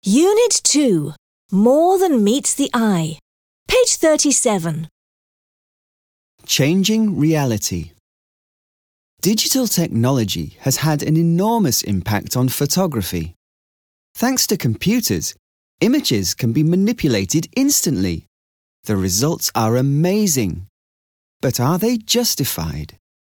Unit 2. More than meets the eye. Page 37. Changing reality. Digital technology has had an enormous impact on photography. Thanks to computers, images can be manipulated instantly. The results are amazing. But are they justified?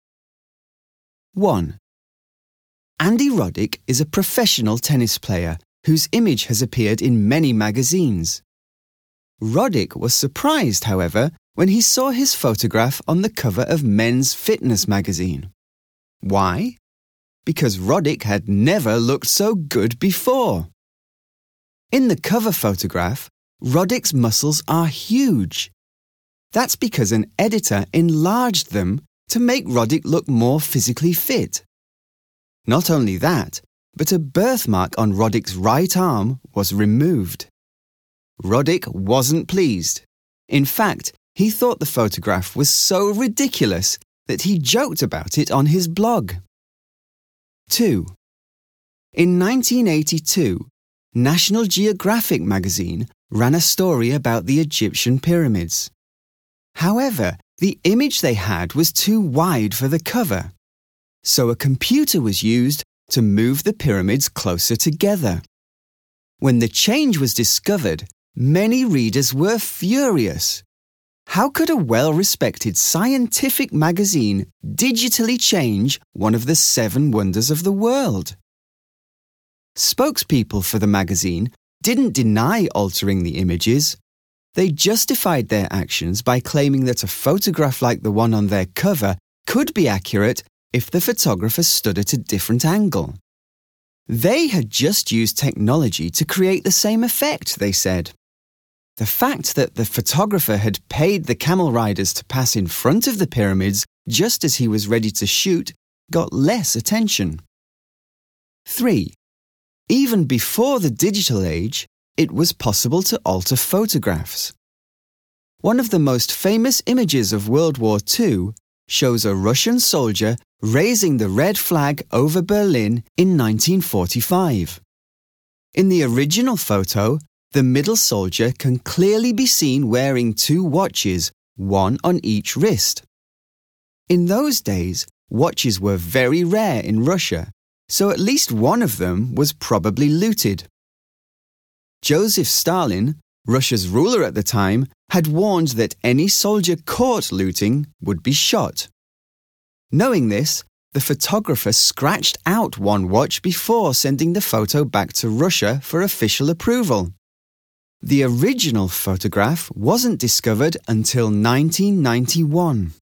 1. Andy Roddick is a professional tennis player whose image has appeared in many magazines. Roddick was surprised, however, when he saw his photograph on the cover of Men's Fitness magazine. Why? Because Roddick had never looked so good before. In the cover photograph, Roddick's muscles are huge. That's because an editor enlarged them to make Roddick look more physically fit. Not only that, but a birthmark on Roddick's right arm was removed. Roddick wasn't pleased. In fact, he thought the photograph was so ridiculous that he joked about it on his blog. 2. In 1982, National Geographic magazine ran a story about the Egyptian pyramids. However, the image they had was too wide for the cover, so a computer was used to move the pyramids closer together. When the change was discovered, many readers were furious. How could a well-respected scientific magazine digitally change one of the 7 wonders of the world? Spokespeople for the magazine didn't deny altering the images. They justified their actions by claiming that a photograph like the one on their cover could be accurate if the photographer stood at a different angle. They had just used technology to create the same effect, they said. The fact that the photographer had paid the camel riders to pass in front of the pyramids just as he was ready to shoot got less attention. 3. Even before the digital age, it was possible to alter photographs. One of the most famous images of World War II shows a Russian soldier raising the red flag over Berlin in 1945. In the original photo, the middle soldier can clearly be seen wearing 2 watches, one on each wrist. In those days, watches were very rare in Russia, so at least one of them was probably looted. Joseph Stalin, Russia's ruler at the time, had warned that any soldier caught looting would be shot. Knowing this, the photographer scratched out one watch before sending the photo back to Russia for official approval. The original photograph wasn't discovered until 1991.